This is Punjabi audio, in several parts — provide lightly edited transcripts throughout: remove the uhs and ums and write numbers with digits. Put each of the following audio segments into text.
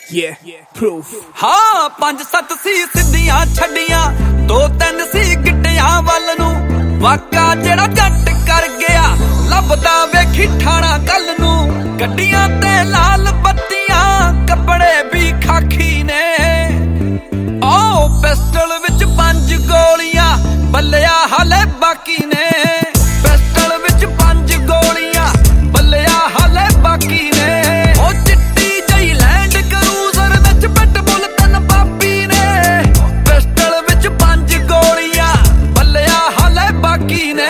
ਹਾਂ 5-7 ਸੀ ਸਿੱਧੀਆਂ ਛੱਡੀਆਂ 2-3 ਸੀ ਗਿੱਟਿਆਂ ਵੱਲ ਨੂੰ ਵਾਕਾ ਜਿਹੜਾ ਜੱਟ ਕਰ ਗਿਆ ਲੱਭਦਾ ਵੇਖੀ ਠਾਣਾ ਕੱਲ ਨੂੰ ਗੱਡੀਆਂ ਤੇ ਲਾਲ ਬੱਤੀਆਂ ਕੱਪੜੇ ਵੀ ਖਾਖੀ ਨੇ ਓ ਪਿਸਟਲ ਵਿੱਚ 5 ਗੋਲੀਆਂ ਬੱਲਿਆ ਹਲੇ ਬਾਕੀ ਨੇ ਪਿਸਟਲ ਵਿੱਚ 5 ਗੋਲੀਆਂ ਬੱਲਿਆ ਹਲੇ ਬਾਕੀ ਨੇ ਓ ਚਿੱਟੀ ਜਈ ਲੈਂਡ ਕਰੂਜ਼ਰ ਵਿੱਚ ਪਿਟਬੁਲ 3 ਬਾਪੀ ਨੇ ਪਿਸਟਲ ਵਿੱਚ 5 ਗੋਲੀਆਂ ਬੱਲਿਆ ਹਲੇ ਬਾਕੀ ਨੇ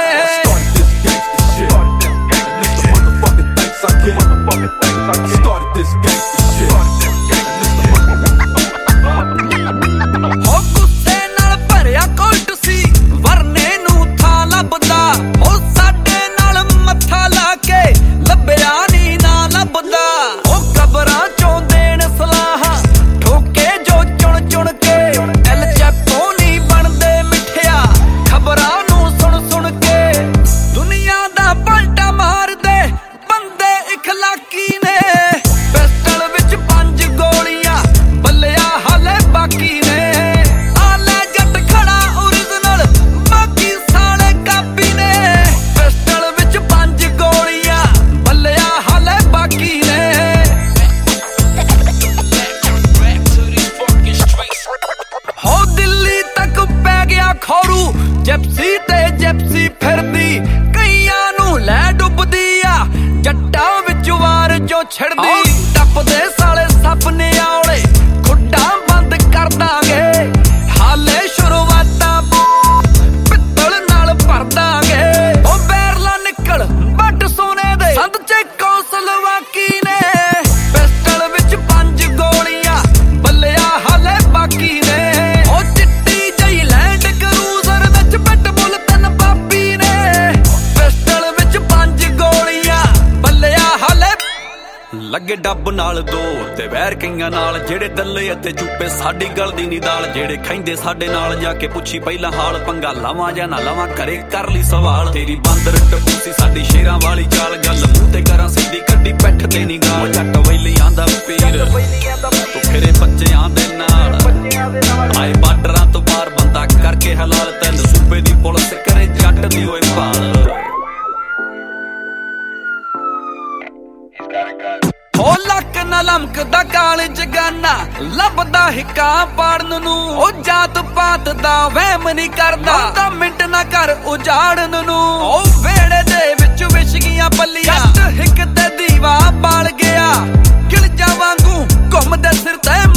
Started this gangsta shit. ਹੋ ਗੁੱਸੇ ਨਾਲ ਭਰਿਆ ਕੋਲਟ ਸੀ ਵਰਨੇ ਨੂੰ ਥਾਂ ਲੱਭਦਾ ਉਹ ਸਾਡੇ ਨਾਲ ਮੱਥਾ ਲਾ ਕੇ ਲੱਭਿਆ ਨੀ ਨਾ ਲੱਭਦਾ ਉਹ ਕਬਰਾਂ ਚੋਂ ਦੇਣ ਸਲਾਹਾਂ ਠੋਕੇ ਜੋ ਚੁਣ ਚੁਣ ਕੇ ਐਲ ਚੈਪੋ ਨੀ ਬਣਦੇ ਮਿੱਠਿਆ ਖਬਰਾਂ ਨੂੰ ਸੁਣ ਸੁਣ ਕੇ ਦੁਨੀਆ ਦਾ ਪਲਟਾ ਮਾਰਦੇ ਬੰਦੇ ਇਖਲਾਕੀ ਨੇ ਪਿਸਟਲ ਵਿੱਚ 5 ਗੋਲੀਆਂ ਬੱਲਿਆ ਹਲੇ ਬਾਕੀ ਨੇ ਆਲੇ ਜੱਟ ਖੜਾ ਓਰੀਜਨਲ ਬਾਕੀ ਸਾਲੇ ਕਾਪੀ ਨੇ ਪਿਸਟਲ ਵਿੱਚ 5 ਗੋਲੀਆਂ ਬੱਲਿਆ ਹਲੇ ਬਾਕੀ ਨੇ ਹੋ ਦਿੱਲੀ ਤੱਕ ਪੈ ਗਿਆ ਖੌਰੂ ਜਿਪਸੀ ਤੇ ਜਿਪਸੀ ਫਿਰਦੀ ਕਈਆਂ ਨੂੰ ਲੈ ਡੁੱਬਦੀ ਆ ਜੱਟਾਂ ਵਿੱਚ ਵਾਰ ਜੋ ਛਿੜਦੀ ਟੱਪਦੇ ਸਾਲੇ ਸੁਪਨੇ ਆਉਲੇ ਖੁੱਡਾਂ ਬੰਦ ਕਰ ਦਾਂਗੇ ਹਾਲੇ ਸ਼ੁਰੂਆਤਾਂ ਪਿੱਤਲ ਨਾਲ ਭਰ ਦਾਂਗੇ ਉਹ ਬੈਰਲਾ ਨਿਕਲ ਬੱਟ ਸੋਨੇ ਦੇ ਸੰਦ ਚ ਕੌਸਲਵਾਕੀ ਨੇ ਪਿਸਟਲ ਵਿੱਚ 5 ਗੋਲੀਆਂ ਬੱਲਿਆ ਹਾਲੇ ਬਾਕੀ ਨੇ ਉਹ ਚਿੱਟੀ ਜਈ ਲੈਂਡ ਕਰੂਜ਼ਰ ਵਿੱਚ ਪਿਟਬੁਲ 3 ਬਾਪੀ ਨੇ ਪਿਸਟਲ ਵਿੱਚ 5 ਗੋਲੀਆਂ ਬੱਲਿਆ ਹਾਲੇ ਲੱਗੇ ਡੱਬ ਨਾਲ ਦੋ ਤੇ ਵੈਰ ਕਈਆਂ ਨਾਲ ਜਿਹੜੇ ਦੱਲੇ ਅਤੇ ਚੁੱਪੇ ਸਾਡੀ ਗਲਦੀ ਨੀ ਦਾਲ ਜਿਹੜੇ ਖੈਂਦੇ ਸਾਡੇ ਨਾਲ ਜਾ ਕੇ ਪੁੱਛੀ ਪਹਿਲਾਂ ਹਾਲ ਪੰਗਾ ਲਾਵਾਂ ਜਾਂ ਨਾ ਲਾਵਾਂ ਘਰੇ ਕਰ ਲਈ ਸਵਾਲ ਤੇਰੀ ਬਾਂਦਰ ਟਪੂਸੀ ਸਾਡੀ ਸ਼ੇਰਾਂ ਵਾਲੀ ਚਾਲ ਗੱਲ ਮੂੰਹ ਤੇ ਕਰਾਂ ਸਿੱਧੀ ਕੱਢੀ ਪੈਠ ਤੇ ਨੀ ਗਾਲ ਜੱਟ ਵੈਲੀਆਂ ਦਾ ਪੀਰ ਤੂੰ ਫਿਰੇ ਬੱਚਿਆਂ ਦੇ ਨਾਲ ਆਏ ਬਾਰਡਰਾਂ ਤੋਂ ਪਾਰ ਬੰਦਾ ਕਰਕੇ ਹਲਾਲ ਤੈਨੂੰ ਸੂਬੇ ਦੀ ਪੁਲਿਸ ਕਰੇ ਜੱਟ ਦੀ ਓਏ ਭਾਲ ਹੋ ਲੱਕ ਨਾ ਲਮਕਦਾ ਕਾਲਜ ਗਾਨਾ ਲੱਭਦਾ ਹਿੱਕਾਂ ਪਾੜਨ ਨੂੰ ਉਹ ਜਾਤ ਪਾਤ ਦਾ ਵਹਿਮ ਨਹੀਂ ਕਰਦਾ 10 ਮਿੰਟ ਨਾ ਕਰ ਉਜਾੜਨ ਨੂੰ ਉਹ ਵੇੜੇ ਦੇ ਵਿੱਚ ਵਿਛ ਗਈਆਂ ਪੱਲੀਆਂ ਹਿੱਕ ਤੇ ਦੀਵਾ ਬਾਲ ਗਿਆ ਗਿਲਜਾ ਵਾਂਗੂ ਘੁੰਮਦੇ ਸਿਰ ਤੇ